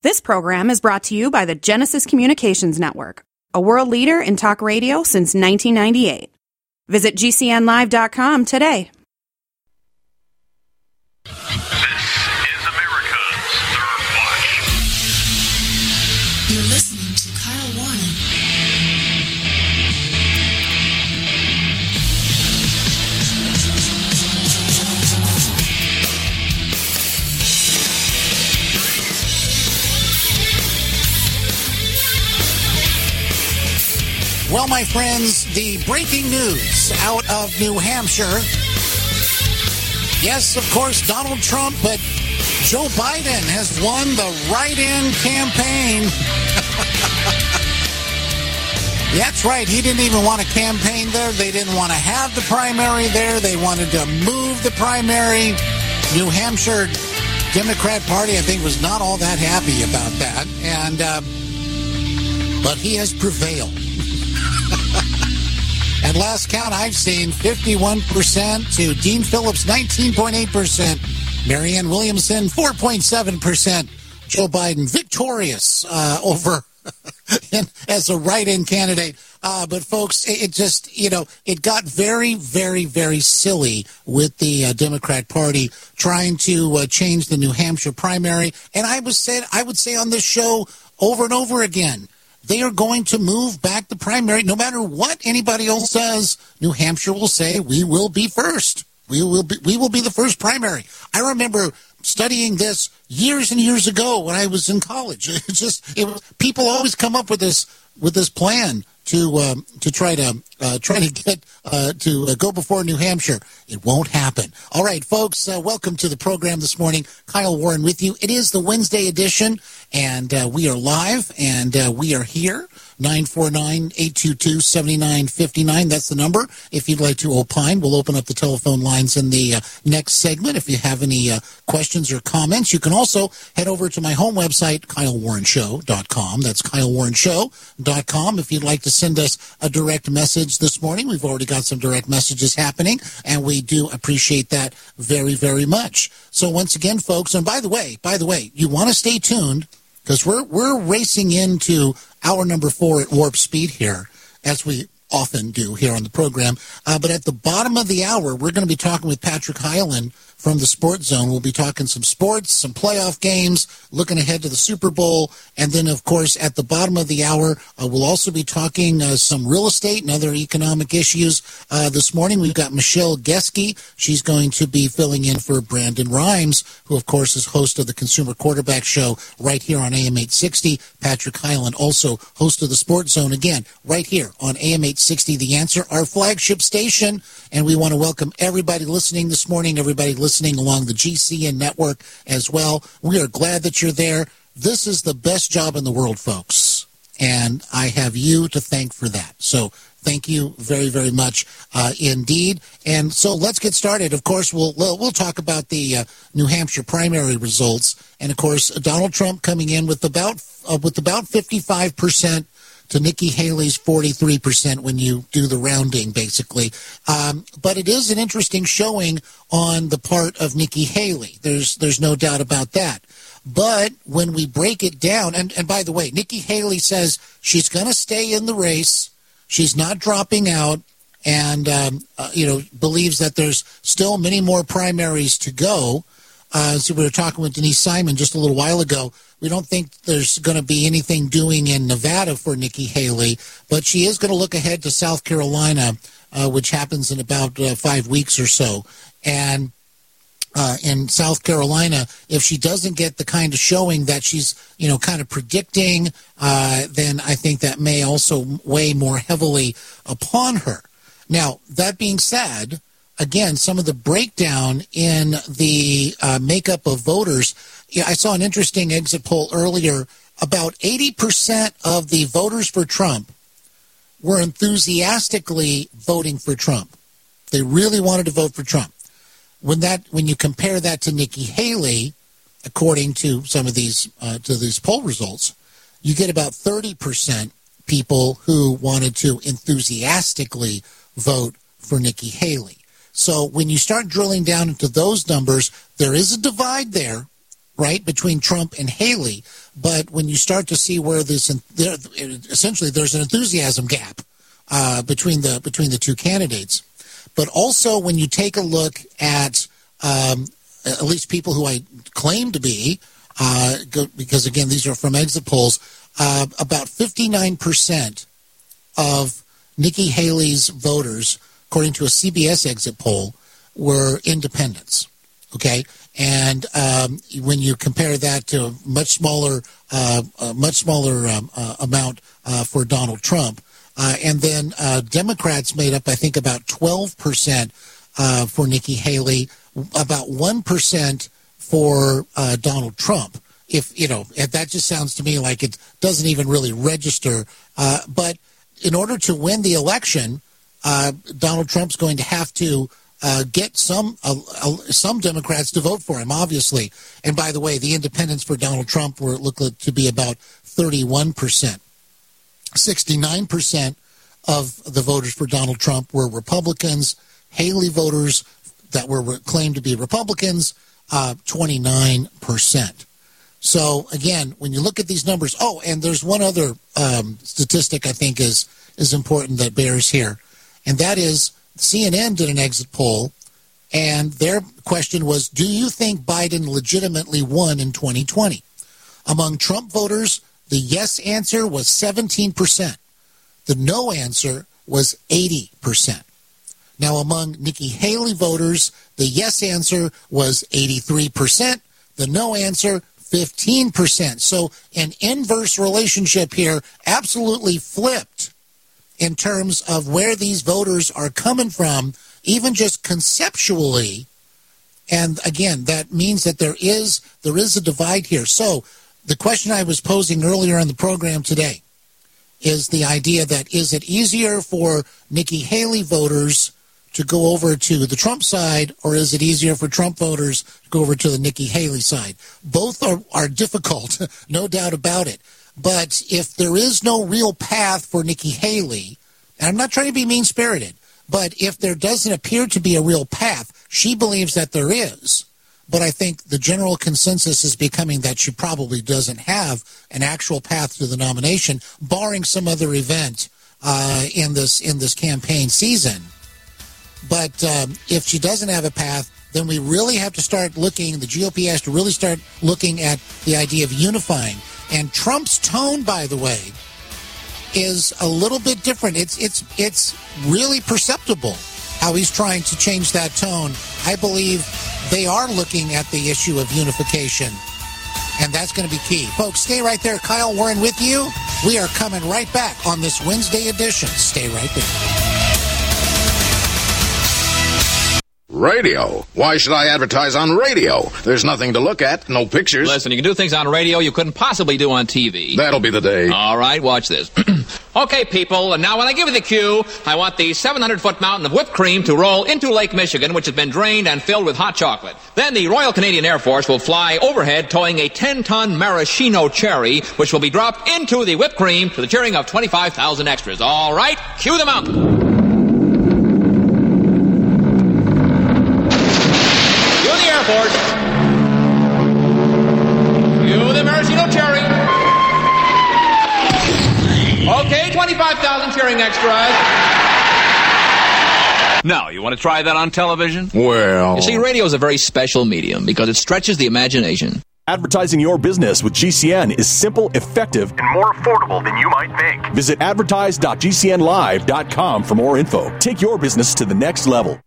This program is brought to you by the Genesis Communications Network, a world leader in talk radio since 1998. Visit GCNlive.com today. This is America's Third Watch. You're listening to Kyle Warren. Well, my friends, the breaking news out of New Hampshire. Yes, of course, Donald Trump, but Joe Biden has won the write-in campaign. That's right. He didn't even want to campaign there. They didn't want to have the primary there. They wanted to move the primary. New Hampshire Democrat Party, I think, was not all that happy about that. And but he has prevailed. At last count I've seen, 51% to Dean Phillips, 19.8%. Marianne Williamson, 4.7%. Joe Biden victorious over as a write-in candidate. But folks, it just, it got very, very, very silly with the Democrat Party trying to change the New Hampshire primary. And I would say on this show over and over again, they are going to move back the primary. No matter what anybody else says, New Hampshire will say, we will be first. We will be the first primary. I remember studying this years and years ago when I was in college. People always come up with this plan to try to get to go before New Hampshire. It won't happen. All right, folks, welcome to the program this morning. Kyle Warren with you. It is the Wednesday edition, and we are live, and we are here. 949-822-7959. That's the number. If you'd like to opine, we'll open up the telephone lines in the next segment. If you have any questions or comments, you can also head over to my home website, KyleWarrenShow.com. That's KyleWarrenShow.com. If you'd like to send us a direct message this morning, we've already got some direct messages happening, and we do appreciate that very, very much. So once again, folks, and by the way, you want to stay tuned, because we're racing into hour number 4 at warp speed here, as we often do here on the program. But at the bottom of the hour, we're going to be talking with Patrick Hyland from the Sports Zone. We'll be talking some sports, some playoff games, looking ahead to the Super Bowl. And then, of course, at the bottom of the hour, we'll also be talking some real estate and other economic issues. This morning, we've got Michelle Geske. She's going to be filling in for Brandon Rhymes, who, of course, is host of the Consumer Quarterback Show right here on AM 860. Patrick Hyland, also host of the Sports Zone, again, right here on AM 860. The Answer, our flagship station. And we want to welcome everybody listening this morning, everybody listening along the GCN network as well. We are glad that you're there. This is the best job in the world, folks, and I have you to thank for that. So thank you very, very much indeed. And so let's get started. Of course, we'll talk about the New Hampshire primary results, and of course, Donald Trump coming in with about 55%. To Nikki Haley's 43% when you do the rounding, basically. But it is an interesting showing on the part of Nikki Haley. There's no doubt about that. But when we break it down, and by the way, Nikki Haley says she's going to stay in the race. She's not dropping out, and believes that there's still many more primaries to go. So we were talking with Denise Simon just a little while ago. We don't think there's going to be anything doing in Nevada for Nikki Haley, but she is going to look ahead to South Carolina, which happens in about 5 weeks or so. And in South Carolina, if she doesn't get the kind of showing that she's, kind of predicting, then I think that may also weigh more heavily upon her. Now, that being said, again, some of the breakdown in the makeup of voters. I saw an interesting exit poll earlier. About 80% of the voters for Trump were enthusiastically voting for Trump. They really wanted to vote for Trump. When you compare that to Nikki Haley, according to some of these poll results, you get about 30% people who wanted to enthusiastically vote for Nikki Haley. So when you start drilling down into those numbers, there is a divide there. right, between Trump and Haley. But when you start to see where essentially there's an enthusiasm gap between the two candidates. But also when you take a look at least people who I claim to be, because again these are from exit polls, about 59% of Nikki Haley's voters, according to a CBS exit poll, were independents. Okay, and when you compare that to a much smaller amount for Donald Trump, and then Democrats made up, I think, about 12% for Nikki Haley, about 1% for Donald Trump. If that just sounds to me like it doesn't even really register. But in order to win the election, Donald Trump's going to have to get some Democrats to vote for him, obviously. And by the way, the independents for Donald Trump looked to be about 31%. 69% of the voters for Donald Trump were Republicans. Haley voters that were claimed to be Republicans, 29%. So again, when you look at these numbers, and there's one other statistic I think is important that bears here, and that is CNN did an exit poll, and their question was, do you think Biden legitimately won in 2020? Among Trump voters, the yes answer was 17%. The no answer was 80%. Now, among Nikki Haley voters, the yes answer was 83%. The no answer, 15%. So an inverse relationship here, absolutely flipped in terms of where these voters are coming from, even just conceptually. And again, that means that there is a divide here. So the question I was posing earlier on the program today is the idea that, is it easier for Nikki Haley voters to go over to the Trump side, or is it easier for Trump voters to go over to the Nikki Haley side? Both are difficult, no doubt about it. But if there is no real path for Nikki Haley, and I'm not trying to be mean-spirited, but if there doesn't appear to be a real path, she believes that there is. But I think the general consensus is becoming that she probably doesn't have an actual path to the nomination, barring some other event in this campaign season. But if she doesn't have a path, then we really have to start looking, the GOP has to really start looking at the idea of unifying. And Trump's tone, by the way, is a little bit different. It's really perceptible how he's trying to change that tone. I believe they are looking at the issue of unification, and that's going to be key. Folks, stay right there. Kyle Warren with you. We are coming right back on this Wednesday edition. Stay right there. Radio. Why should I advertise on radio? There's nothing to look at, no pictures. Listen, you can do things on radio you couldn't possibly do on TV. That'll be the day. All right, watch this. Okay, people, and now when I give you the cue, I want the 700-foot mountain of whipped cream to roll into Lake Michigan, which has been drained and filled with hot chocolate. Then the Royal Canadian Air Force will fly overhead towing a 10-ton maraschino cherry, which will be dropped into the whipped cream to the cheering of 25,000 extras. All right, cue the mountain. Airport. Cue the maraschino cherry. Okay, 25,000 cheering extras. Now, you want to try that on television? Well... You see, radio is a very special medium because it stretches the imagination. Advertising your business with GCN is simple, effective, And more affordable than you might think. Visit advertise.gcnlive.com for more info. Take your business to the next level.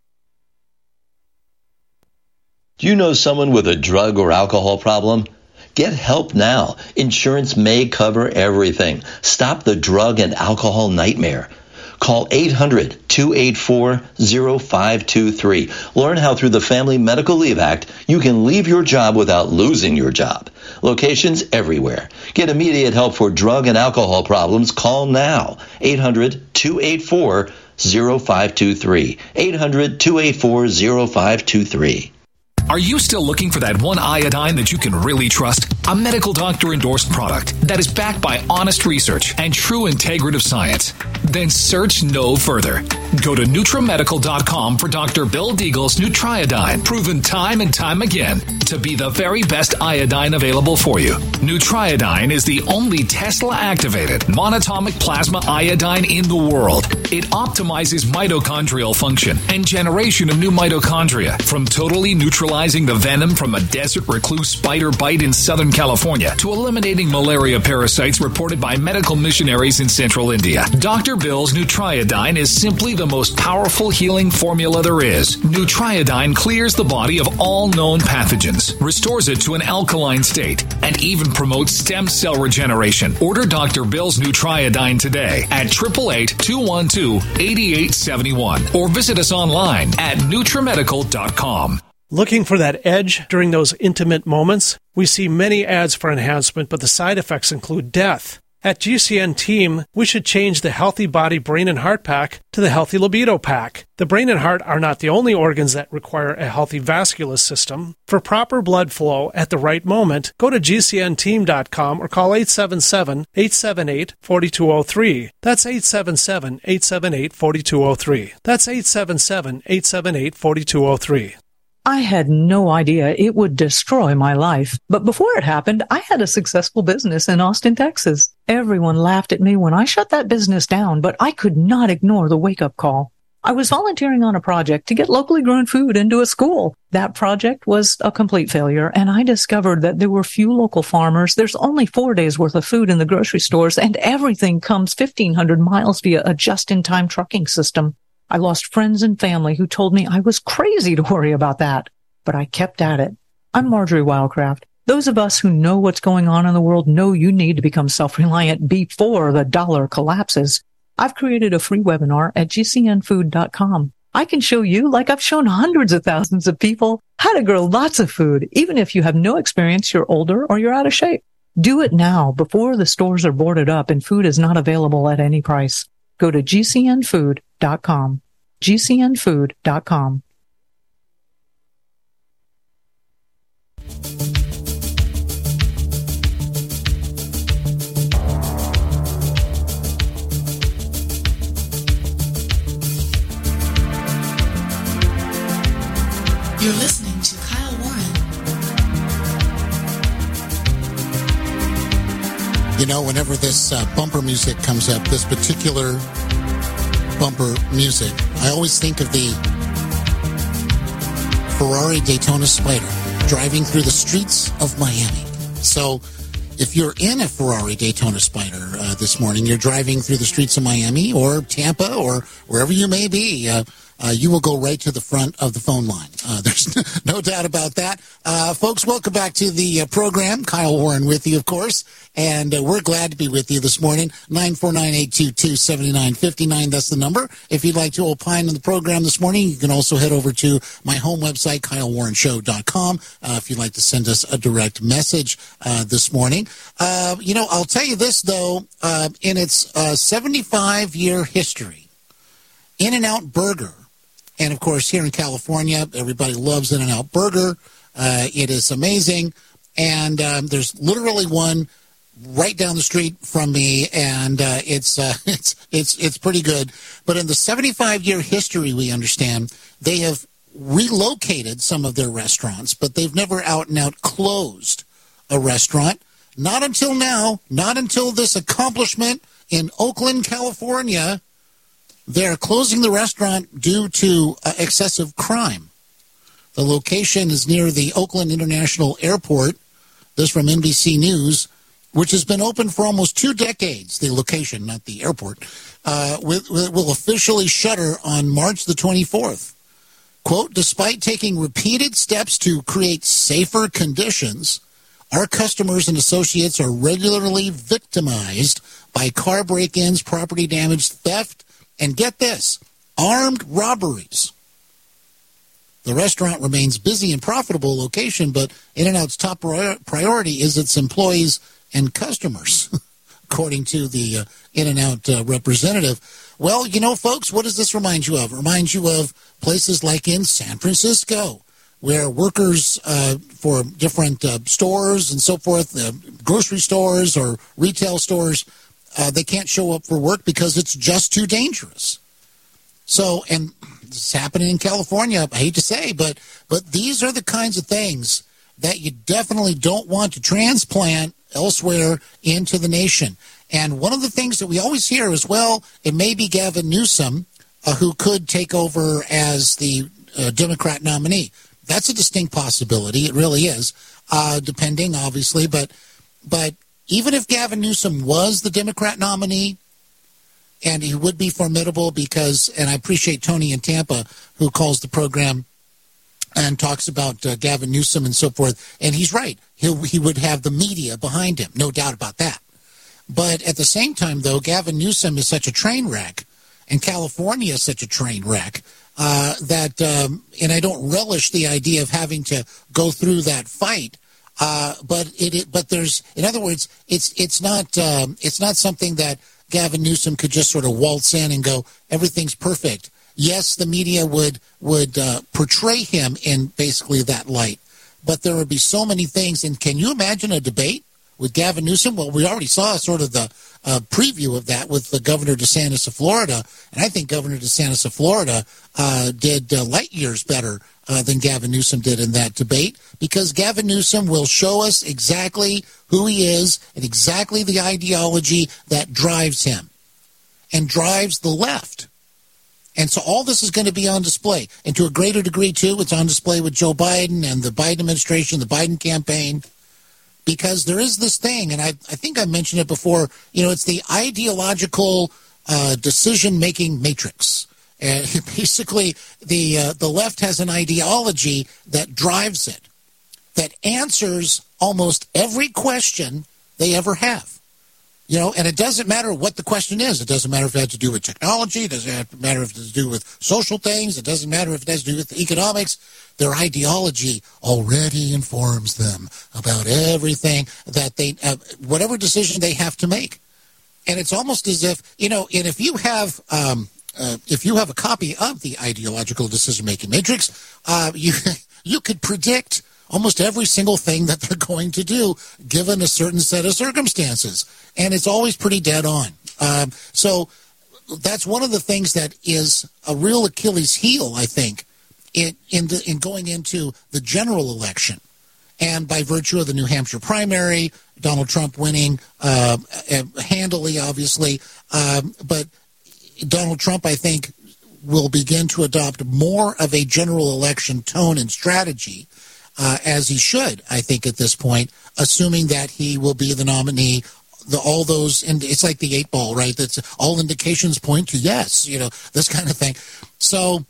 Do you know someone with a drug or alcohol problem? Get help now. Insurance may cover everything. Stop the drug and alcohol nightmare. Call 800-284-0523. Learn how through the Family Medical Leave Act you can leave your job without losing your job. Locations everywhere. Get immediate help for drug and alcohol problems. Call now. 800-284-0523. 800-284-0523. Are you still looking for that one iodine that you can really trust? a medical doctor-endorsed product that is backed by honest research and true integrative science, then search no further. Go to NutriMedical.com for Dr. Bill Deagle's Nutriodine, proven time and time again to be the very best iodine available for you. Nutriodine is the only Tesla-activated monatomic plasma iodine in the world. It optimizes mitochondrial function and generation of new mitochondria, from totally neutralizing the venom from a desert recluse spider bite in Southern California to eliminating malaria parasites reported by medical missionaries in central India. Dr. Bill's Nutriodine is simply the most powerful healing formula there is. Nutriodine clears the body of all known pathogens, restores it to an alkaline state, and even promotes stem cell regeneration. Order Dr. Bill's Nutriodine today at 888-212-8871 or visit us online at NutriMedical.com. Looking for that edge during those intimate moments? We see many ads for enhancement, but the side effects include death. At GCN Team, we should change the Healthy Body, Brain, and Heart Pack to the Healthy Libido Pack. The brain and heart are not the only organs that require a healthy vascular system. For proper blood flow at the right moment, go to GCNteam.com or call 877-878-4203. That's 877-878-4203. That's 877-878-4203. I had no idea it would destroy my life. But before it happened, I had a successful business in Austin, Texas. Everyone laughed at me when I shut that business down, but I could not ignore the wake-up call. I was volunteering on a project to get locally grown food into a school. That project was a complete failure, and I discovered that there were few local farmers. There's only 4 days worth of food in the grocery stores, and everything comes 1,500 miles via a just-in-time trucking system. I lost friends and family who told me I was crazy to worry about that, but I kept at it. I'm Marjorie Wildcraft. Those of us who know what's going on in the world know you need to become self-reliant before the dollar collapses. I've created a free webinar at gcnfood.com. I can show you, like I've shown hundreds of thousands of people, how to grow lots of food, even if you have no experience, you're older, or you're out of shape. Do it now before the stores are boarded up and food is not available at any price. Go to gcnfood.com. gcnfood.com. You're listening to Kyle Warren. You know, whenever this bumper music comes up, this particular bumper music, I always think of the Ferrari Daytona Spider driving through the streets of Miami. So if you're in a Ferrari Daytona Spider this morning, you're driving through the streets of Miami or Tampa or wherever you may be, you will go right to the front of the phone line. There's no doubt about that. Folks, welcome back to the program. Kyle Warren with you, of course, and we're glad to be with you this morning. 949-822-7959, that's the number. If you'd like to opine on the program this morning, you can also head over to my home website, KyleWarrenShow.com, if you'd like to send us a direct message this morning. You know, I'll tell you this, though, in its 75-year history, In-N-Out Burger, and, of course, here in California, everybody loves In-N-Out Burger. It is amazing. And there's literally one right down the street from me, and it's pretty good. But in the 75-year history, we understand, they have relocated some of their restaurants, but they've never out-and-out closed a restaurant. Not until now, not until this accomplishment in Oakland, California. They're closing the restaurant due to excessive crime. The location is near the Oakland International Airport. This from NBC News, which has been open for almost 2 decades. The location, not the airport, will officially shutter on March the 24th. Quote, despite taking repeated steps to create safer conditions, our customers and associates are regularly victimized by car break-ins, property damage, theft, and get this, armed robberies. The restaurant remains busy and profitable location, but In-N-Out's top priority is its employees and customers, according to the In-N-Out representative. Well, you know, folks, what does this remind you of? It reminds you of places like in San Francisco, where workers for different stores and so forth, grocery stores or retail stores, they can't show up for work because it's just too dangerous. So, and it's happening in California, I hate to say, but these are the kinds of things that you definitely don't want to transplant elsewhere into the nation. And one of the things that we always hear is, well, it may be Gavin Newsom who could take over as the Democrat nominee. That's a distinct possibility. It really is, depending, obviously. But even if Gavin Newsom was the Democrat nominee, and he would be formidable because, and I appreciate Tony in Tampa who calls the program and talks about Gavin Newsom and so forth, and he's right. He would have the media behind him, no doubt about that. But at the same time, though, Gavin Newsom is such a train wreck, and California is such a train wreck, and I don't relish the idea of having to go through that fight. But there's, in other words, it's not something that Gavin Newsom could just sort of waltz in and go, everything's perfect. Yes, the media would portray him in basically that light, but there would be so many things. And can you imagine a debate with Gavin Newsom? Well, we already saw sort of the preview of that with the Governor DeSantis of Florida, and I think Governor DeSantis of Florida did light years better than Gavin Newsom did in that debate, because Gavin Newsom will show us exactly who he is and exactly the ideology that drives him and drives the left. And so all this is going to be on display. And to a greater degree, too, it's on display with Joe Biden and the Biden administration, the Biden campaign, because there is this thing, and I think I mentioned it before, it's the ideological decision-making matrix. And basically, the left has an ideology that drives it, that answers almost every question they ever have. And it doesn't matter what the question is. It doesn't matter if it has to do with technology. It doesn't matter if it has to do with social things. It doesn't matter if it has to do with economics. Their ideology already informs them about everything that they, whatever decision they have to make. And it's almost as if, and if you have a copy of the ideological decision-making matrix, you could predict almost every single thing that they're going to do given a certain set of circumstances. And it's always pretty dead on. So that's one of the things that is a real Achilles heel, I think, in going into the general election. And by virtue of the New Hampshire primary, Donald Trump winning handily, obviously. But Donald Trump, I think, will begin to adopt more of a general election tone and strategy, as he should, I think, at this point, assuming that he will be the nominee. All those, and it's like the 8 ball, right? That's all indications point to yes, this kind of thing. So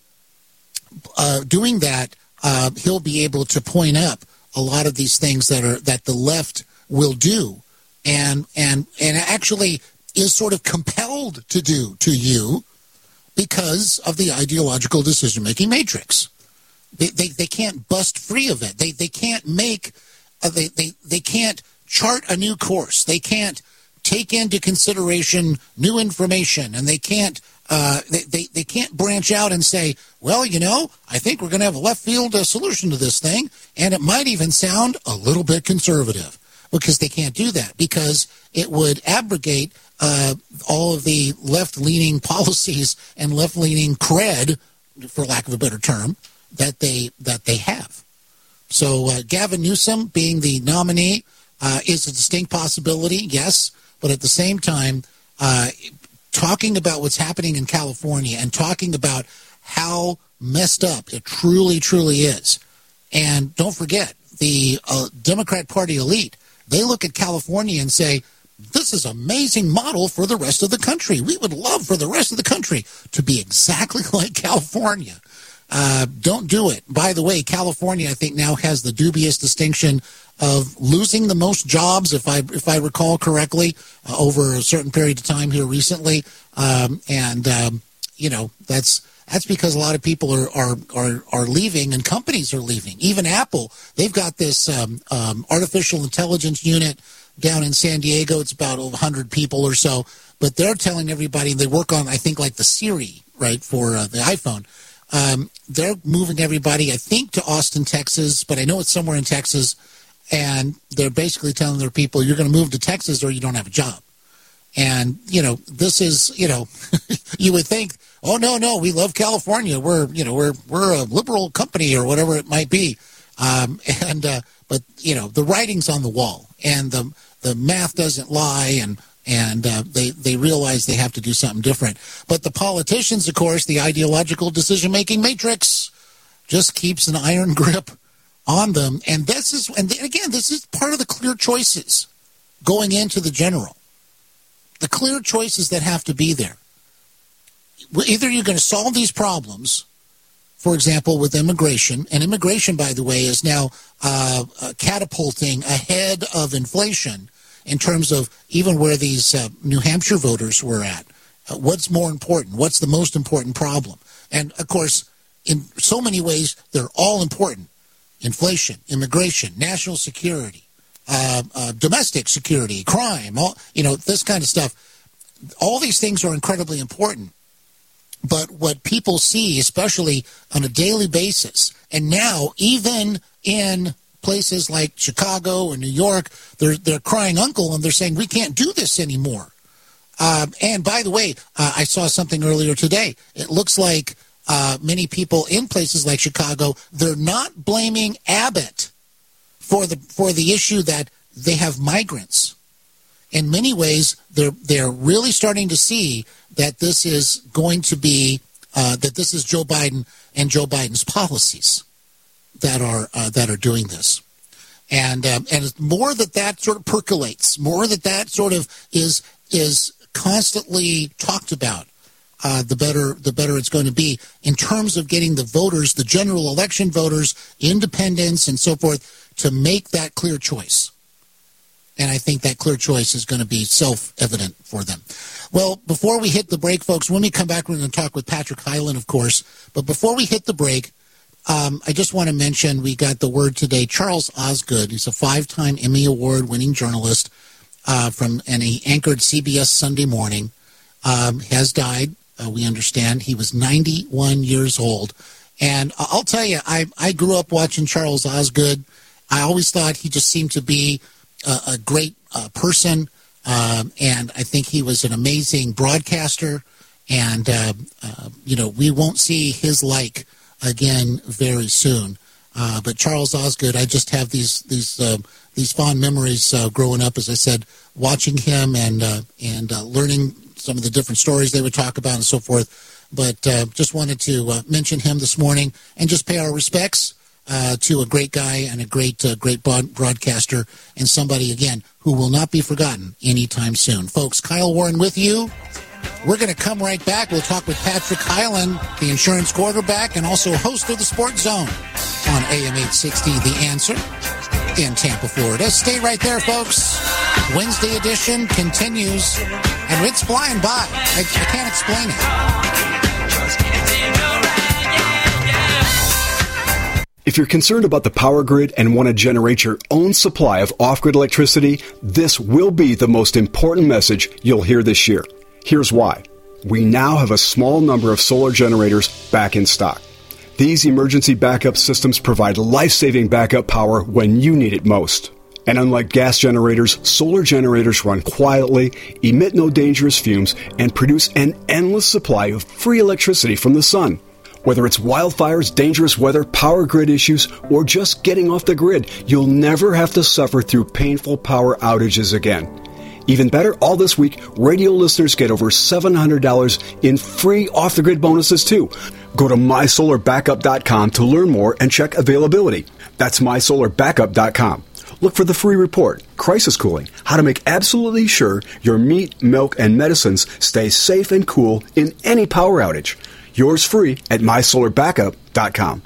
doing that, he'll be able to point up a lot of these things that the left will do, and actually is sort of compelled to do to you because of the ideological decision-making matrix. They can't bust free of it. They can't make they can't chart a new course. They can't take into consideration new information, and they can't they can't branch out and say, well, I think we're going to have a left field solution to this thing, and it might even sound a little bit conservative, because they can't do that, because it would abrogate all of the left-leaning policies and left-leaning cred, for lack of a better term, that they have. So Gavin Newsom being the nominee is a distinct possibility, yes, but at the same time, talking about what's happening in California and talking about how messed up it truly, truly is. And don't forget, the Democrat Party elite, they look at California and say, this is an amazing model for the rest of the country. We would love for the rest of the country to be exactly like California. Don't do it. By the way, California, I think, now has the dubious distinction of losing the most jobs, if I recall correctly, over a certain period of time here recently. That's because a lot of people are leaving and companies are leaving. Even Apple, they've got this artificial intelligence unit down in San Diego. It's about 100 people or so, but they're telling everybody, they work on, I think, like the Siri, right, for the iPhone. they're moving everybody, I think, to Austin, Texas, but I know it's somewhere in Texas, and they're basically telling their people, you're going to move to Texas or you don't have a job. And, this is, you would think, oh, no, we love California. We're a liberal company or whatever it might be. But the writing's on the wall, and the math doesn't lie, and they realize they have to do something different. But the politicians, of course, the ideological decision-making matrix just keeps an iron grip on them. And this is part of the clear choices going into the general. The clear choices that have to be there. Either you're going to solve these problems, for example, with immigration, and immigration, by the way, is now catapulting ahead of inflation in terms of even where these New Hampshire voters were at. What's more important? What's the most important problem? And, of course, in so many ways, they're all important. Inflation, immigration, national security, domestic security, crime, this kind of stuff. All these things are incredibly important. But what people see, especially on a daily basis, and now even in places like Chicago or New York, they're crying uncle, and they're saying, we can't do this anymore. And by the way, I saw something earlier today. It looks like many people in places like Chicago, they're not blaming Abbott for the issue that they have migrants. In many ways, they're really starting to see that this is going to be that this is Joe Biden and Joe Biden's policies that are doing this, and more that sort of percolates, more that sort of is constantly talked about, the better it's going to be in terms of getting the voters, the general election voters, independents and so forth, to make that clear choice. And I think that clear choice is going to be self-evident for them. Well, before we hit the break, folks, when we come back, we're going to talk with Patrick Hyland, of course. But before we hit the break, I just want to mention we got the word today. Charles Osgood, he's a 5-time Emmy Award-winning journalist and he anchored CBS Sunday Morning, has died, we understand. He was 91 years old. And I'll tell you, I grew up watching Charles Osgood. I always thought he just seemed to be a great person, and I think he was an amazing broadcaster, and we won't see his like again very soon. But Charles Osgood, I just have these fond memories growing up, as I said, watching him and learning some of the different stories they would talk about and so forth. But just wanted to mention him this morning and just pay our respects to a great guy and a great broadcaster, and somebody, again, who will not be forgotten anytime soon. Folks, Kyle Warren with you. We're going to come right back. We'll talk with Patrick Hyland, the insurance quarterback, and also host of the Sports Zone on AM 860, The Answer, in Tampa, Florida. Stay right there, folks. Wednesday edition continues, and it's flying by. I can't explain it. If you're concerned about the power grid and want to generate your own supply of off-grid electricity, this will be the most important message you'll hear this year. Here's why. We now have a small number of solar generators back in stock. These emergency backup systems provide life-saving backup power when you need it most. And unlike gas generators, solar generators run quietly, emit no dangerous fumes, and produce an endless supply of free electricity from the sun. Whether it's wildfires, dangerous weather, power grid issues, or just getting off the grid, you'll never have to suffer through painful power outages again. Even better, all this week, radio listeners get over $700 in free off-the-grid bonuses, too. Go to mysolarbackup.com to learn more and check availability. That's mysolarbackup.com. Look for the free report, Crisis Cooling, how to make absolutely sure your meat, milk, and medicines stay safe and cool in any power outage. Yours free at mysolarbackup.com.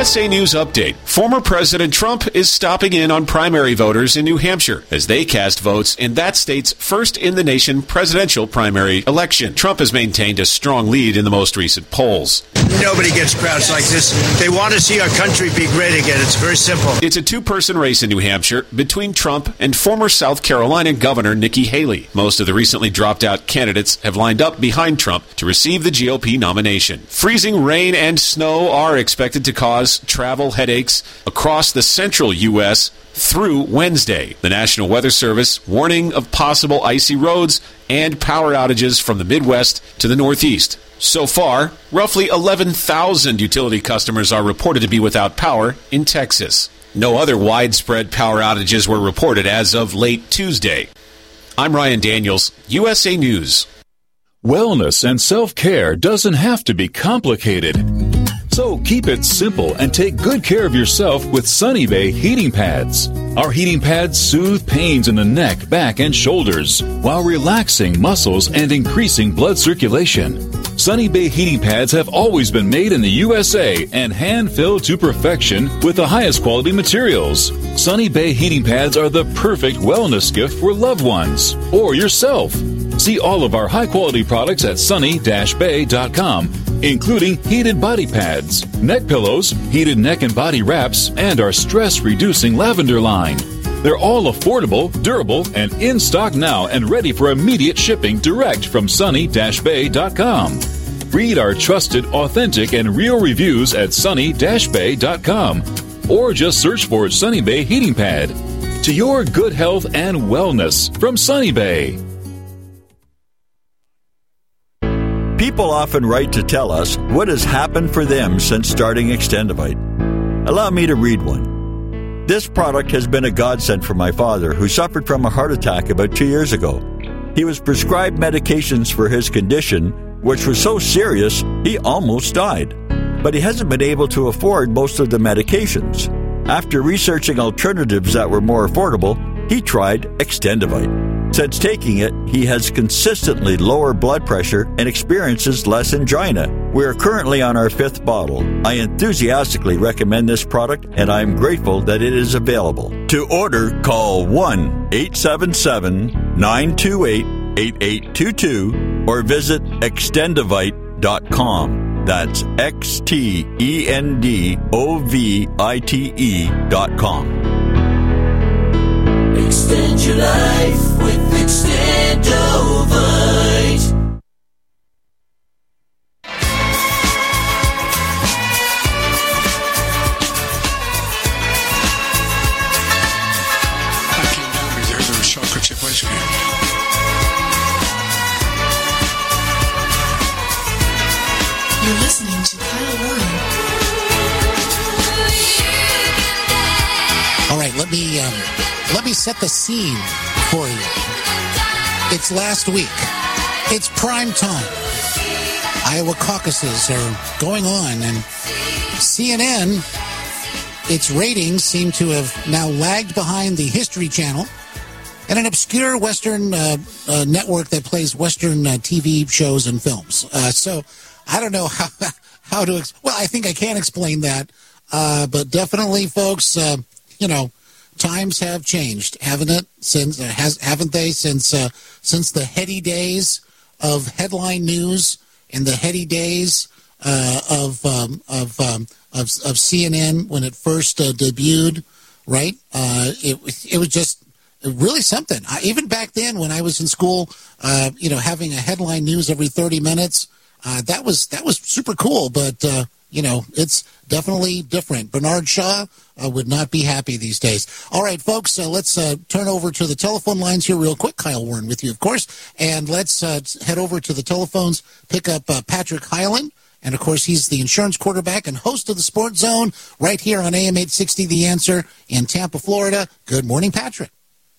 USA News Update. Former President Trump is stopping in on primary voters in New Hampshire as they cast votes in that state's first-in-the-nation presidential primary election. Trump has maintained a strong lead in the most recent polls. Nobody gets crowds like this. They want to see our country be great again. It's very simple. It's a two-person race in New Hampshire between Trump and former South Carolina Governor Nikki Haley. Most of the recently dropped-out candidates have lined up behind Trump to receive the GOP nomination. Freezing rain and snow are expected to cause travel headaches across the central U.S. through Wednesday. The National Weather Service warning of possible icy roads and power outages from the Midwest to the Northeast. So far, roughly 11,000 utility customers are reported to be without power in Texas. No other widespread power outages were reported as of late Tuesday. I'm Ryan Daniels, USA News. Wellness and self-care doesn't have to be complicated. So keep it simple and take good care of yourself with Sunny Bay heating pads. Our heating pads soothe pains in the neck, back, and shoulders while relaxing muscles and increasing blood circulation. Sunny Bay heating pads have always been made in the USA and hand-filled to perfection with the highest quality materials. Sunny Bay heating pads are the perfect wellness gift for loved ones or yourself. See all of our high-quality products at sunny-bay.com, including heated body pads, neck pillows, heated neck and body wraps, and our stress-reducing lavender line. They're all affordable, durable, and in stock now and ready for immediate shipping direct from sunny-bay.com. Read our trusted, authentic, and real reviews at sunny-bay.com or just search for Sunny Bay Heating Pad. To your good health and wellness from Sunny Bay. People often write to tell us what has happened for them since starting Extendivite. Allow me to read one. This product has been a godsend for my father, who suffered from a heart attack about 2 years ago. He was prescribed medications for his condition, which was so serious he almost died. But he hasn't been able to afford most of the medications. After researching alternatives that were more affordable, he tried Extendivite. Since taking it, he has consistently lower blood pressure and experiences less angina. We are currently on our 5th bottle. I enthusiastically recommend this product, and I am grateful that it is available. To order, call 1-877-928-8822 or visit Extendivite.com. That's XTENDOVITE.com. Extend your life with Extendovite. I came down because I heard there was chocolate chip ice cream. You're listening to Kyle Warren. All right, let me set the scene for you. It's last week. It's prime time. Iowa caucuses are going on, and CNN, its ratings seem to have now lagged behind the History Channel and an obscure Western network that plays Western TV shows and films. So I don't know how to. Well, I think I can explain that, but definitely, folks. Times have changed, haven't it? Haven't they? Since the heady days of headline news and the heady days of CNN when it first debuted, right? It was just really something. Even back then, when I was in school, having a headline news every 30 minutes, that was super cool. But it's definitely different. Bernard Shaw would not be happy these days. All right, folks, let's turn over to the telephone lines here real quick. Kyle Warren with you, of course. And let's head over to the telephones, pick up Patrick Hyland. And, of course, he's the insurance quarterback and host of the Sports Zone right here on AM 860 The Answer in Tampa, Florida. Good morning, Patrick.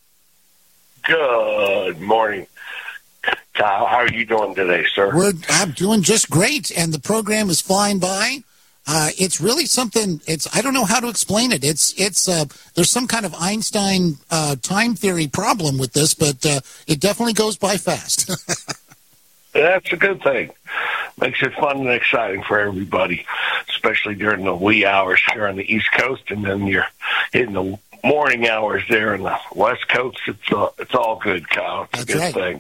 Good morning. Kyle, how are you doing today, sir? I'm doing just great, and the program is flying by. It's really something. I don't know how to explain it. There's some kind of Einstein time theory problem with this, but it definitely goes by fast. That's a good thing. makes it fun and exciting for everybody, especially during the wee hours here on the East Coast, and then you're hitting the morning hours there on the West Coast. It's all good, Kyle. It's a good thing.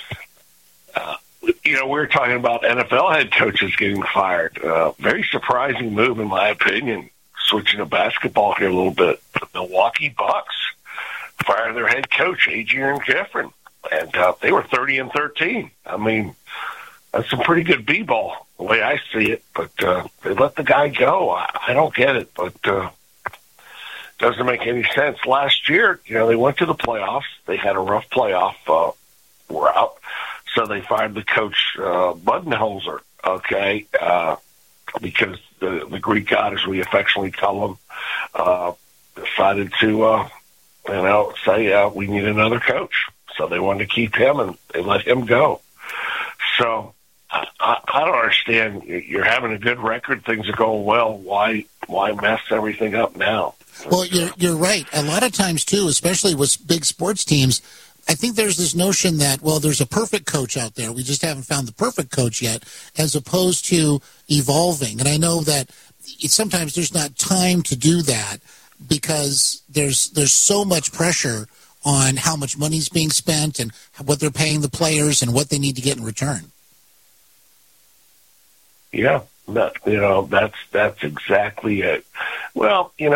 We were talking about NFL head coaches getting fired. Very surprising move, in my opinion. Switching to basketball here a little bit. The Milwaukee Bucks fired their head coach, Adrian Griffin, and they were 30-13. I mean, that's some pretty good b-ball, the way I see it. But they let the guy go. I don't get it, but doesn't make any sense. Last year, they went to the playoffs. They had a rough playoff route, so they fired the coach, Budenholzer, okay, because the Greek god, as we affectionately call him, decided to, say we need another coach. So they wanted to keep him, and they let him go. So I don't understand. You're having a good record. Things are going well. Why mess everything up now? Well, you're right. A lot of times, too, especially with big sports teams, I think there's this notion that, well, there's a perfect coach out there. We just haven't found the perfect coach yet, as opposed to evolving. And I know that sometimes there's not time to do that because there's so much pressure on how much money's being spent and what they're paying the players and what they need to get in return. Yeah, that's exactly it. Well, and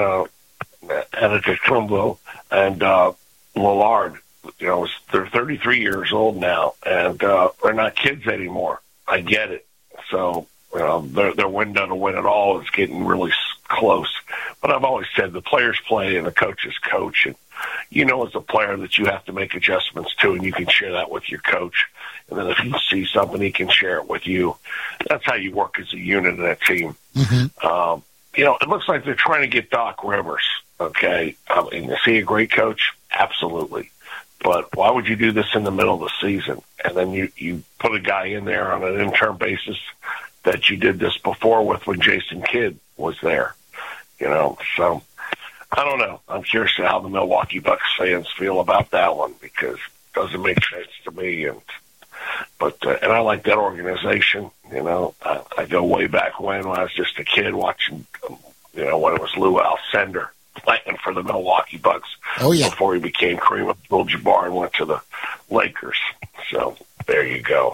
Antetokounmpo and Lillard, they're 33 years old now, and they're not kids anymore. I get it. So their window to win it all is getting really close. But I've always said the players play and the coaches coach, and as a player that you have to make adjustments to, and you can share that with your coach. And then if you see something, he can share it with you. That's how you work as a unit in a team. Mm-hmm. It looks like they're trying to get Doc Rivers, okay? Is he a great coach? Absolutely. But why would you do this in the middle of the season? And then you put a guy in there on an interim basis that you did this before with when Jason Kidd was there, So I don't know. I'm curious to how the Milwaukee Bucks fans feel about that one because it doesn't make sense to me. And I like that organization. I go way back when I was just a kid watching, when it was Lou Alcindor playing for the Milwaukee Bucks. Oh, yeah. Before he became Kareem Abdul-Jabbar and went to the Lakers. So there you go.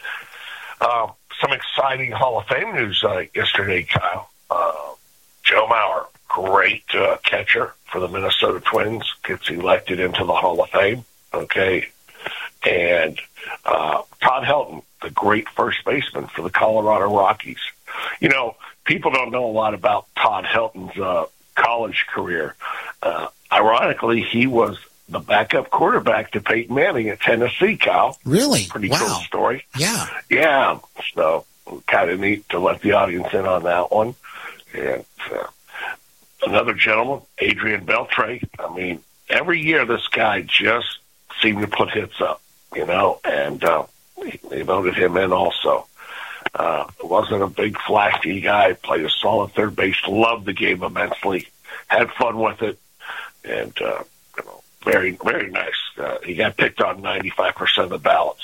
Some exciting Hall of Fame news yesterday, Kyle. Joe Mauer, great catcher for the Minnesota Twins, gets elected into the Hall of Fame. Okay. And Todd Helton, the great first baseman for the Colorado Rockies. People don't know a lot about Todd Helton's college career. Ironically, he was the backup quarterback to Peyton Manning at Tennessee, Kyle. Really? Pretty wow. cool story. Yeah. Yeah. So kind of neat to let the audience in on that one. And another gentleman, Adrian Beltre. Every year this guy just seemed to put hits up, and they voted him in also. Wasn't a big flashy guy, played a solid third base, loved the game immensely, had fun with it, and very, very nice. He got picked on 95% of the ballots.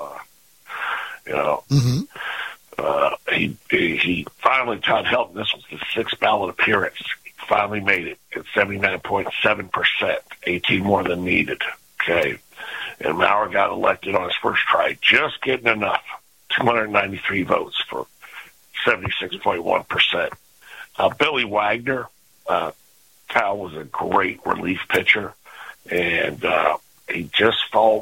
Mm-hmm. He finally, Todd Helton, this was his sixth ballot appearance. He finally made it at 79.7%, 18 more than needed. Okay. And Mauer got elected on his first try, just getting enough, 293 votes for 76.1%. Billy Wagner, Kyle, was a great relief pitcher, and he just fallen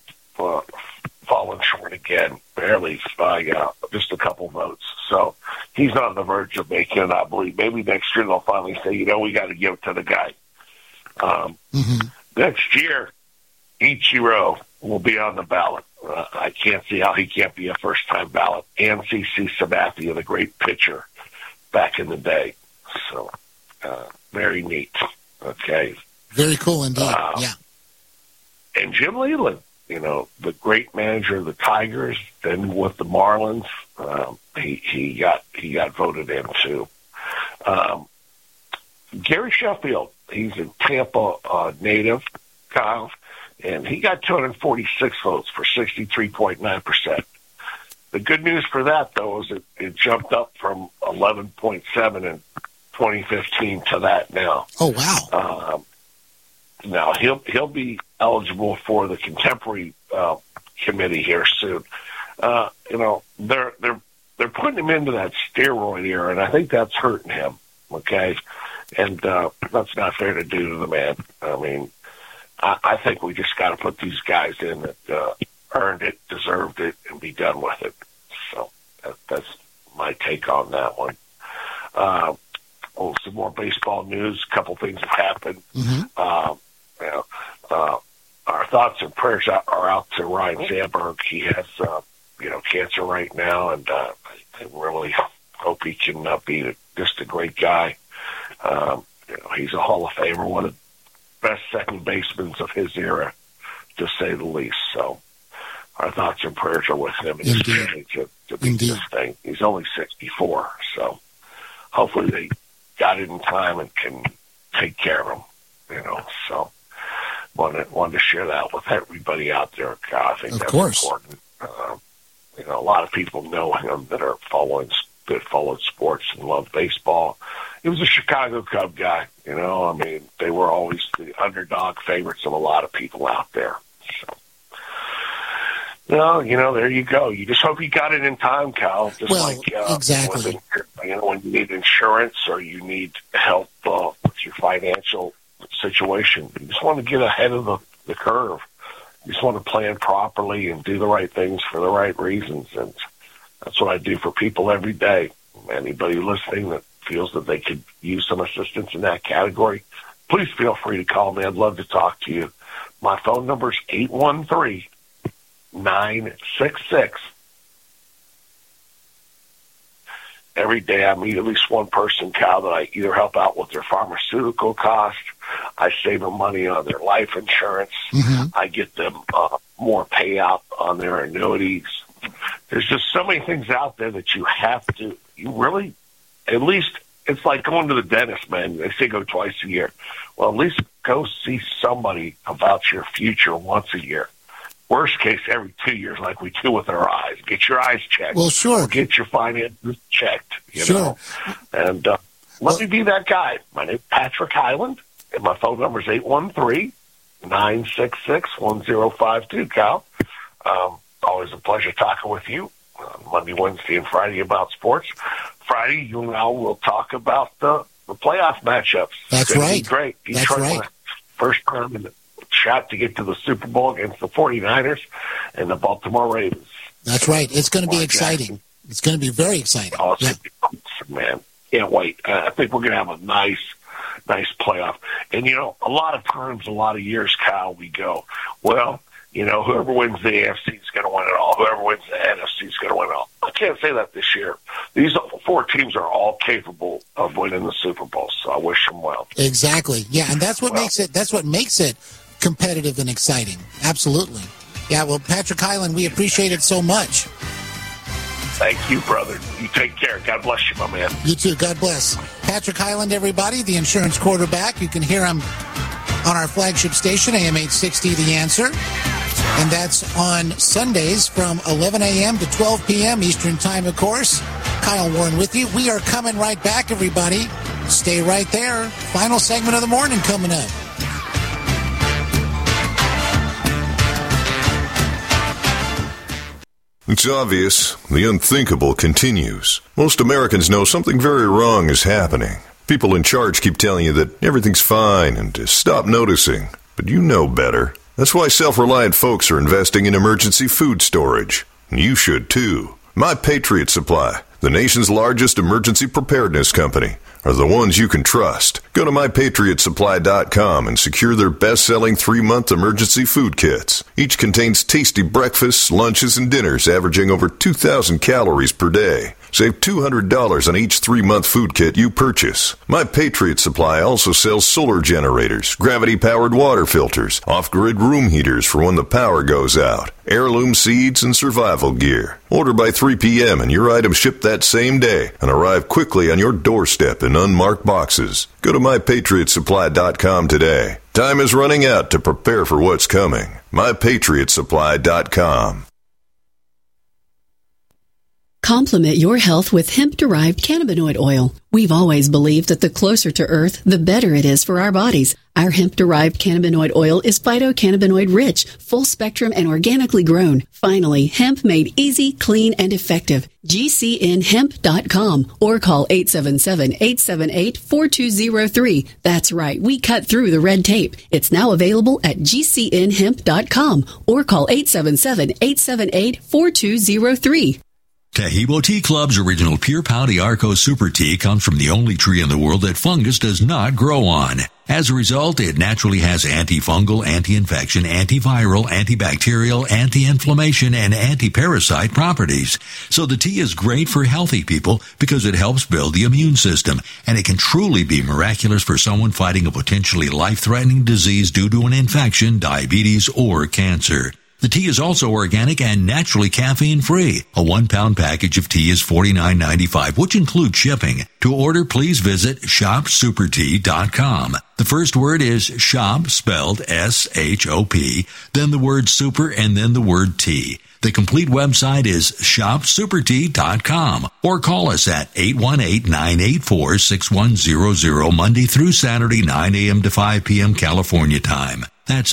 short again, barely by just a couple votes. So he's on the verge of making it, I believe. Maybe next year they'll finally say, we got to give it to the guy. Next year, Ichiro will be on the ballot. I can't see how he can't be a first-time ballot. And CC Sabathia, the great pitcher back in the day. So very neat. Okay. Very cool indeed. Yeah. And Jim Leyland, the great manager of the Tigers, then with the Marlins, he got voted in too. Gary Sheffield, he's a Tampa native, Kyle, and he got 246 votes for 63.9%. The good news for that, though, is it jumped up from 11.7 in 2015 to that now. Oh, wow. Now he'll be eligible for the contemporary committee here soon. They're putting him into that steroid era, and I think that's hurting him. Okay, and that's not fair to do to the man. I mean, I think we just got to put these guys in that earned it, deserved it, and be done with it. So that's my take on that one. Some more baseball news. A couple things have happened. Mm-hmm. Our thoughts and prayers are out to Ryan Sandberg. He has, cancer right now, and I really hope he can be just a great guy. He's a Hall of Famer, one of the best second basemen of his era, to say the least. So our thoughts and prayers are with him and his family to beat this thing. He's only 64, so hopefully they got it in time and can take care of him. So wanted to share that with everybody out there. I think that's important. A lot of people know him that are followed sports and love baseball. He was a Chicago Cub guy. I mean, they were always the underdog favorites of a lot of people out there. So, there you go. You just hope you got it in time, Cal. Just exactly. When you need insurance or you need help with your financial situation, you just want to get ahead of the curve. You just want to plan properly and do the right things for the right reasons. And that's what I do for people every day. Anybody listening that feels that they could use some assistance in that category, please feel free to call me. I'd love to talk to you. My phone number is 813-966. Every day I meet at least one person, Cal, that I either help out with their pharmaceutical costs, I save them money on their life insurance, I get them more payout on their annuities. There's just so many things out there that you really, at least, it's like going to the dentist, man. They say go twice a year. Well, at least go see somebody about your future once a year. Worst case, every 2 years, like we do with our eyes. Get your eyes checked. Well, sure. Get your finances checked. You know? And let me be that guy. My name's Patrick Highland, and my phone number is 813-966-1052, Cal. Always a pleasure talking with you Monday, Wednesday, and Friday about sports. Friday, you and I will talk about the playoff matchups. That's right. Great. Detroit won first time in the shot to get to the Super Bowl against the 49ers and the Baltimore Ravens. That's right. It's going to be exciting. It's going to be very exciting. Awesome, man. Can't wait. I think we're going to have a nice playoff. And, a lot of times, a lot of years, Kyle, we go, well, whoever wins the AFC is going to win it all. Whoever wins the NFC is going to win it all. I can't say that this year. These 4 teams are all capable of winning the Super Bowl, so I wish them well. Exactly. Yeah, and that's what makes it competitive and exciting. Absolutely. Yeah, well, Patrick Highland, we appreciate it so much. Thank you, brother. You take care. God bless you, my man. You too. God bless. Patrick Highland, everybody, the insurance quarterback. You can hear him on our flagship station, AM 860, The Answer. And that's on Sundays from 11 a.m. to 12 p.m. Eastern Time, of course. Kyle Warren with you. We are coming right back, everybody. Stay right there. Final segment of the morning coming up. It's obvious. The unthinkable continues. Most Americans know something very wrong is happening. People in charge keep telling you that everything's fine and to stop noticing. But you know better. That's why self-reliant folks are investing in emergency food storage. And you should too. My Patriot Supply, the nation's largest emergency preparedness company, are the ones you can trust. Go to MyPatriotSupply.com and secure their best-selling 3-month emergency food kits. Each contains tasty breakfasts, lunches, and dinners averaging over 2,000 calories per day. Save $200 on each 3-month food kit you purchase. My Patriot Supply also sells solar generators, gravity-powered water filters, off-grid room heaters for when the power goes out, heirloom seeds, and survival gear. Order by 3 p.m. and your items ship that same day and arrive quickly on your doorstep in unmarked boxes. Go to MyPatriotSupply.com today. Time is running out to prepare for what's coming. MyPatriotSupply.com. Complement your health with hemp-derived cannabinoid oil. We've always believed that the closer to Earth, the better it is for our bodies. Our hemp-derived cannabinoid oil is phytocannabinoid-rich, full-spectrum, and organically grown. Finally, hemp made easy, clean, and effective. GCNhemp.com or call 877-878-4203. That's right, we cut through the red tape. It's now available at GCNhemp.com or call 877-878-4203. Tahibo Tea Club's original Pure Pau de Arco Super Tea comes from the only tree in the world that fungus does not grow on. As a result, it naturally has antifungal, anti-infection, antiviral, antibacterial, anti-inflammation, and anti-parasite properties. So the tea is great for healthy people because it helps build the immune system, and it can truly be miraculous for someone fighting a potentially life-threatening disease due to an infection, diabetes, or cancer. The tea is also organic and naturally caffeine-free. A 1-pound package of tea is $49.95, which includes shipping. To order, please visit shopsupertea.com. The first word is shop, spelled S-H-O-P, then the word super, and then the word tea. The complete website is shopsupertea.com or call us at 818-984-6100 Monday through Saturday, 9 a.m. to 5 p.m. California time. That's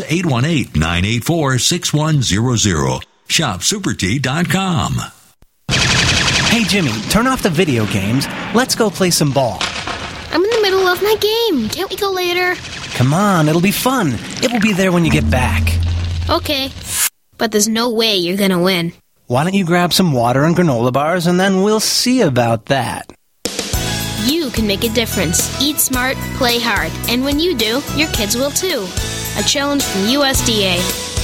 818-984-6100. Shopsupertea.com. Hey, Jimmy, turn off the video games. Let's go play some ball. I'm in the middle of my game. Can't we go later? Come on, it'll be fun. It will be there when you get back. Okay. But there's no way you're gonna win. Why don't you grab some water and granola bars, and then we'll see about that. You can make a difference. Eat smart, play hard. And when you do, your kids will too. A challenge from USDA.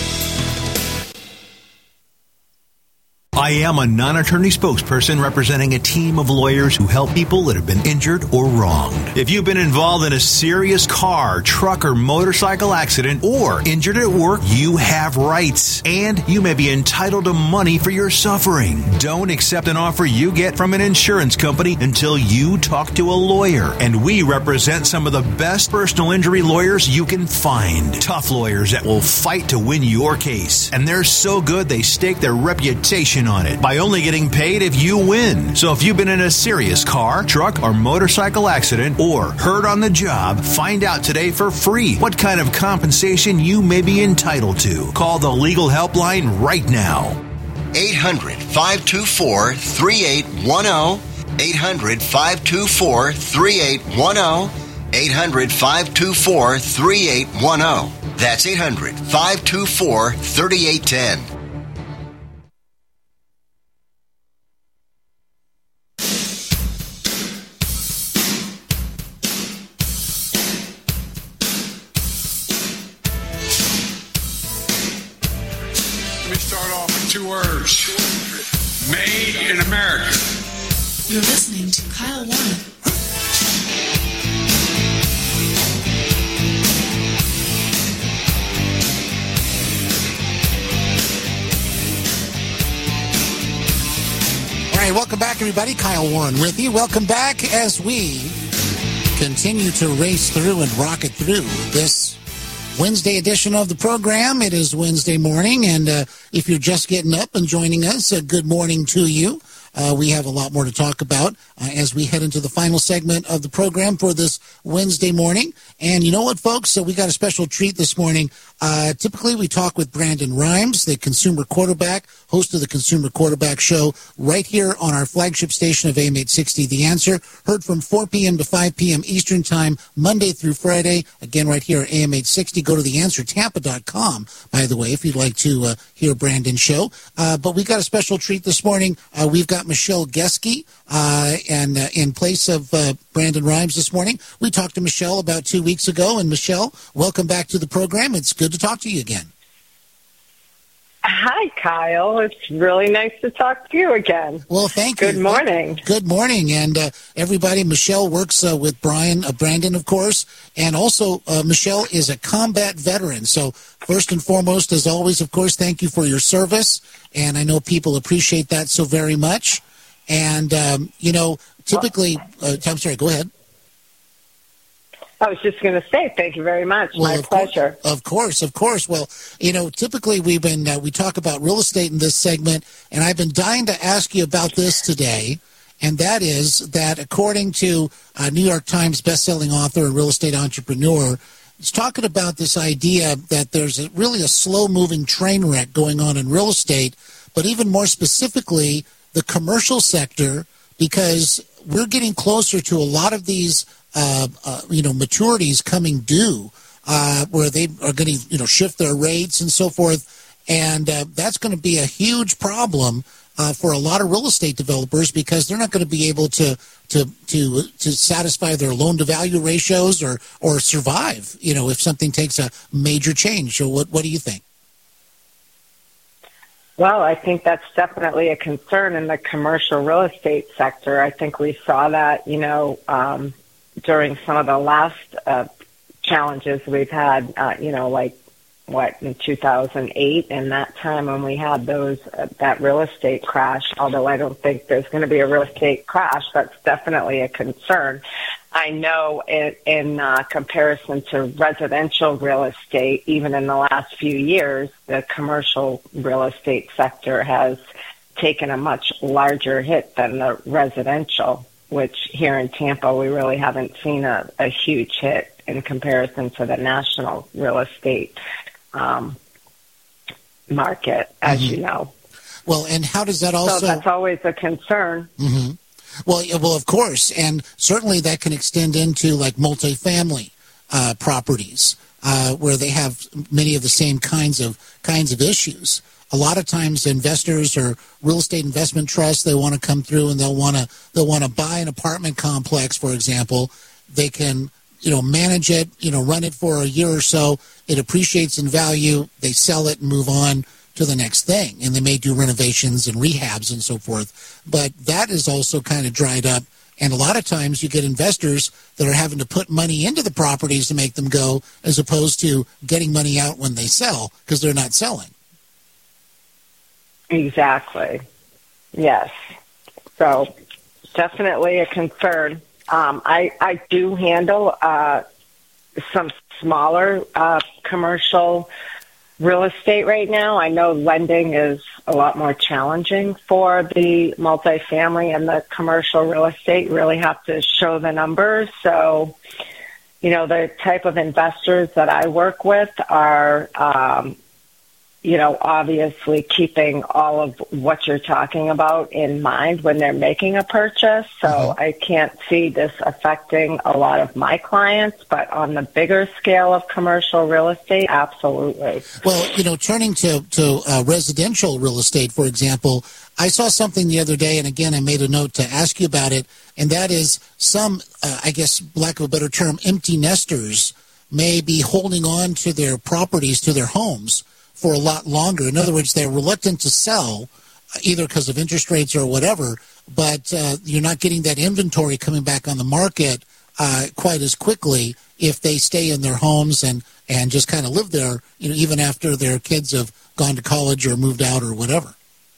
I am a non-attorney spokesperson representing a team of lawyers who help people that have been injured or wronged. If you've been involved in a serious car, truck, or motorcycle accident or injured at work, you have rights, and you may be entitled to money for your suffering. Don't accept an offer you get from an insurance company until you talk to a lawyer, and we represent some of the best personal injury lawyers you can find. Tough lawyers that will fight to win your case, and they're so good they stake their reputation on it by only getting paid if you win. So if you've been in a serious car, truck, or motorcycle accident or hurt on the job, find out today for free what kind of compensation you may be entitled to. Call the legal helpline right now. 800-524-3810. 800-524-3810. 800-524-3810. That's 800-524-3810. Two words. Made in America. You're listening to Kyle Warren. All right, welcome back, everybody. Kyle Warren with you. Welcome back as we continue to race through and rocket through this Wednesday edition of the program. It is Wednesday morning, and if you're just getting up and joining us, good morning to you. We have a lot more to talk about as we head into the final segment of the program for this Wednesday morning. And you know what, folks? So we got a special treat this morning. Typically, we talk with Brandon Rhymes, the consumer quarterback, host of the Consumer Quarterback Show, right here on our flagship station of AM 860, The Answer. Heard from 4 p.m. to 5 p.m. Eastern Time, Monday through Friday. Again, right here at AM 860. Go to theanswertampa.com, by the way, if you'd like to hear Brandon's show. But we got a special treat this morning. We've got Michelle Geske, and in place of Brandon Rhymes this morning. We talked to Michelle about 2 weeks ago, and Michelle, welcome back to the program. It's good to talk to you again. Hi, Kyle. It's really nice to talk to you again. Well, thank you. Good morning. Good morning. And everybody, Michelle works with Brandon, of course, and also Michelle is a combat veteran. So first and foremost, as always, of course, thank you for your service, and I know people appreciate that so very much. And, typically, I'm sorry, go ahead. I was just going to say thank you very much. Well, My pleasure. Of course. Well, typically we talk about real estate in this segment, and I've been dying to ask you about this today, and that is that according to a New York Times bestselling author and real estate entrepreneur, he's talking about this idea that there's really a slow-moving train wreck going on in real estate, but even more specifically, the commercial sector, because we're getting closer to a lot of these maturities coming due, where they are going to, shift their rates and so forth. And that's going to be a huge problem for a lot of real estate developers, because they're not going to be able to satisfy their loan to value ratios or survive, if something takes a major change. So what do you think? Well, I think that's definitely a concern in the commercial real estate sector. I think we saw that, during some of the last challenges we've had, in 2008 and that time when we had that real estate crash, although I don't think there's going to be a real estate crash, that's definitely a concern. I know in comparison to residential real estate, even in the last few years, the commercial real estate sector has taken a much larger hit than the residential, which here in Tampa, we really haven't seen a huge hit in comparison to the national real estate market, as you know. Well, and how does that also... So that's always a concern. Mm-hmm. Well, of course, and certainly that can extend into like multifamily properties where they have many of the same kinds of issues. A lot of times, investors or real estate investment trusts, they want to come through and they'll want to buy an apartment complex, for example. They can manage it, run it for a year or so. It appreciates in value. They sell it and move on to the next thing, and they may do renovations and rehabs and so forth. But that is also kind of dried up, and a lot of times you get investors that are having to put money into the properties to make them go, as opposed to getting money out when they sell because they're not selling. Exactly. Yes. So definitely a concern. I do handle some smaller commercial real estate right now. I know lending is a lot more challenging for the multifamily and the commercial real estate. You really have to show the numbers. So, the type of investors that I work with are, obviously keeping all of what you're talking about in mind when they're making a purchase. So I can't see this affecting a lot of my clients, but on the bigger scale of commercial real estate, absolutely. Well, turning to residential real estate, for example, I saw something the other day, and again, I made a note to ask you about it, and that is some, I guess, lack of a better term, empty nesters may be holding on to their properties, to their homes, for a lot longer. In other words, they're reluctant to sell, either because of interest rates or whatever, but you're not getting that inventory coming back on the market quite as quickly if they stay in their homes and just kind of live there, even after their kids have gone to college or moved out or whatever.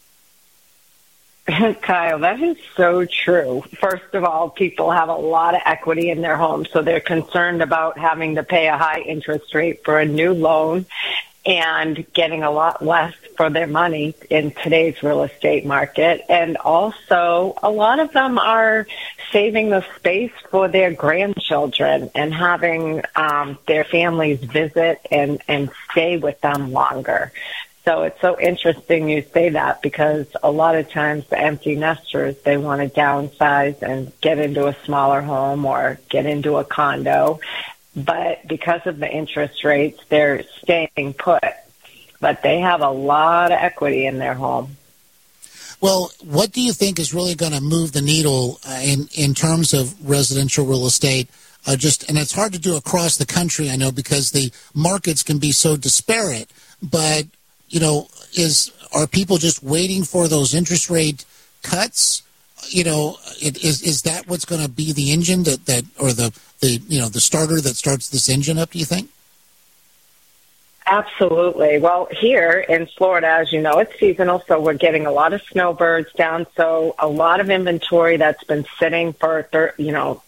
Kyle, that is so true. First of all, people have a lot of equity in their homes, so they're concerned about having to pay a high interest rate for a new loan and getting a lot less for their money in today's real estate market. And also, a lot of them are saving the space for their grandchildren and having their families visit and stay with them longer. So it's so interesting you say that, because a lot of times the empty nesters, they want to downsize and get into a smaller home or get into a condo. But because of the interest rates, they're staying put. But they have a lot of equity in their home. Well, what do you think is really going to move the needle in terms of residential real estate? And it's hard to do across the country, I know, because the markets can be so disparate. But, are people just waiting for those interest rate cuts? Is that what's going to be the engine or the starter that starts this engine up, do you think? Absolutely. Well, here in Florida, as you know, it's seasonal, so we're getting a lot of snowbirds down. So a lot of inventory that's been sitting for,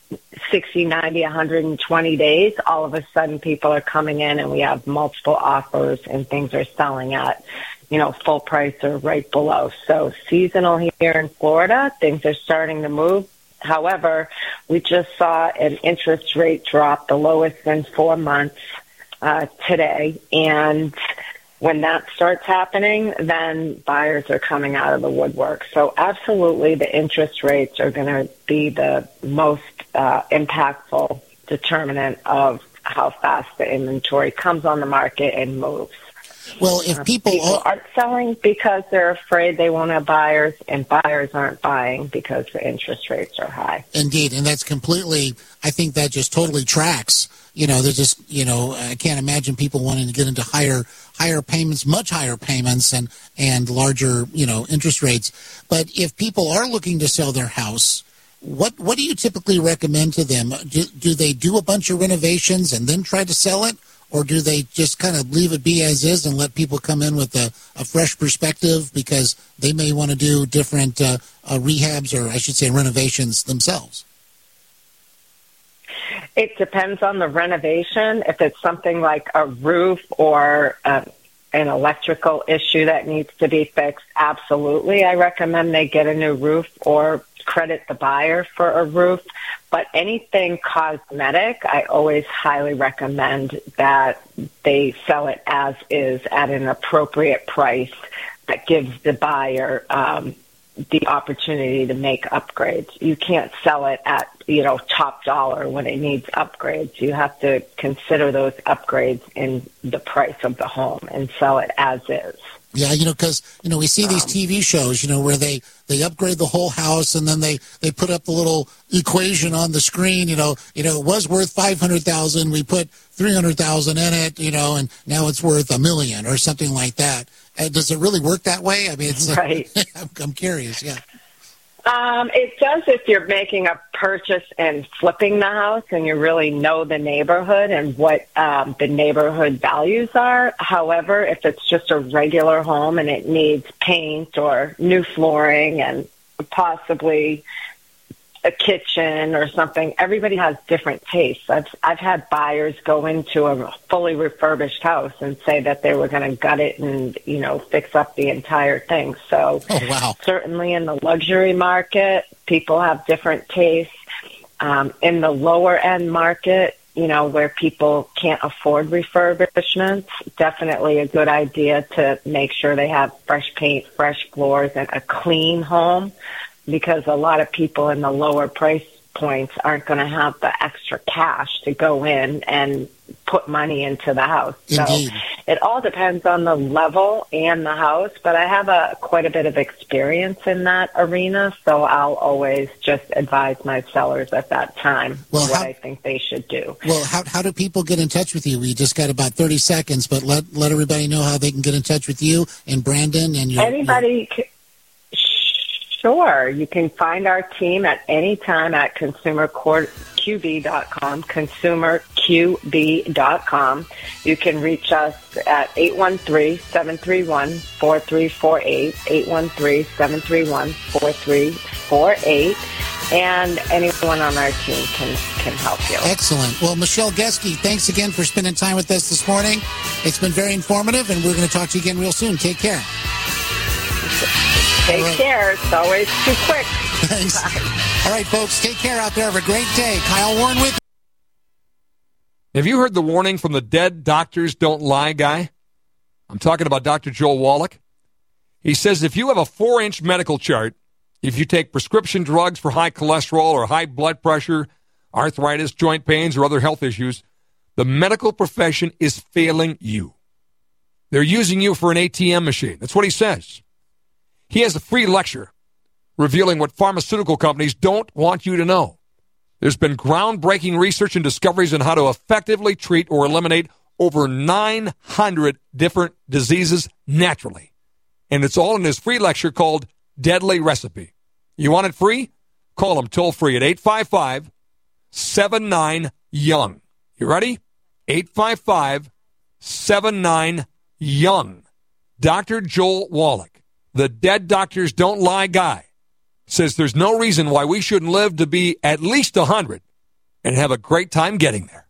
60, 90, 120 days, all of a sudden people are coming in and we have multiple offers and things are selling at, full price or right below. So seasonal here in Florida, things are starting to move. However, we just saw an interest rate drop, the lowest in 4 months today. And when that starts happening, then buyers are coming out of the woodwork. So absolutely, the interest rates are going to be the most impactful determinant of how fast the inventory comes on the market and moves. Well, if people aren't selling because they're afraid they won't have buyers, and buyers aren't buying because the interest rates are high. Indeed, and that's completely, I think that just totally tracks. There's just, I can't imagine people wanting to get into higher payments, much higher payments and larger, interest rates. But if people are looking to sell their house, what do you typically recommend to them? Do they do a bunch of renovations and then try to sell it? Or do they just kind of leave it be as is and let people come in with a fresh perspective because they may want to do different rehabs or, I should say, renovations themselves? It depends on the renovation. If it's something like a roof or an electrical issue that needs to be fixed, absolutely. I recommend they get a new roof or credit the buyer for a roof. But anything cosmetic, I always highly recommend that they sell it as is at an appropriate price that gives the buyer the opportunity to make upgrades. You can't sell it at, top dollar when it needs upgrades. You have to consider those upgrades in the price of the home and sell it as is. Yeah, because, we see these TV shows, where they upgrade the whole house and then they put up the little equation on the screen, it was worth $500,000. We put $300,000 in it, and now it's worth $1 million or something like that. Does it really work that way? I mean, it's right. I'm curious. Yeah. It does if you're making a purchase and flipping the house and you really know the neighborhood and what the neighborhood values are. However, if it's just a regular home and it needs paint or new flooring and possibly a kitchen or something, everybody has different tastes. I've had buyers go into a fully refurbished house and say that they were going to gut it and, fix up the entire thing. So certainly in the luxury market, people have different tastes. In the lower end market, where people can't afford refurbishments, definitely a good idea to make sure they have fresh paint, fresh floors, and a clean home. Because a lot of people in the lower price points aren't going to have the extra cash to go in and put money into the house. Indeed. So it all depends on the level and the house, but I have quite a bit of experience in that arena, so I'll always just advise my sellers at that time I think they should do. Well, how do people get in touch with you? We just got about 30 seconds, but let everybody know how they can get in touch with you and Brandon and Anybody Sure. You can find our team at any time at consumerqb.com, consumerqb.com. You can reach us at 813-731-4348, 813-731-4348, and anyone on our team can help you. Excellent. Well, Michelle Geske, thanks again for spending time with us this morning. It's been very informative, and we're going to talk to you again real soon. Take care. Take care. It's always too quick. Thanks. Bye. All right, folks, take care out there. Have a great day. Kyle Warren with you. Have you heard the warning from the Dead Doctors Don't Lie guy? I'm talking about Dr. Joel Wallach. He says if you have a 4-inch medical chart, if you take prescription drugs for high cholesterol or high blood pressure, arthritis, joint pains, or other health issues, the medical profession is failing you. They're using you for an ATM machine. That's what he says. He has a free lecture revealing what pharmaceutical companies don't want you to know. There's been groundbreaking research and discoveries on how to effectively treat or eliminate over 900 different diseases naturally. And it's all in his free lecture called Deadly Recipe. You want it free? Call him toll free at 855-79-YOUNG. You ready? 855-79-YOUNG. Dr. Joel Wallach, the Dead Doctors Don't Lie guy, says there's no reason why we shouldn't live to be at least 100 and have a great time getting there.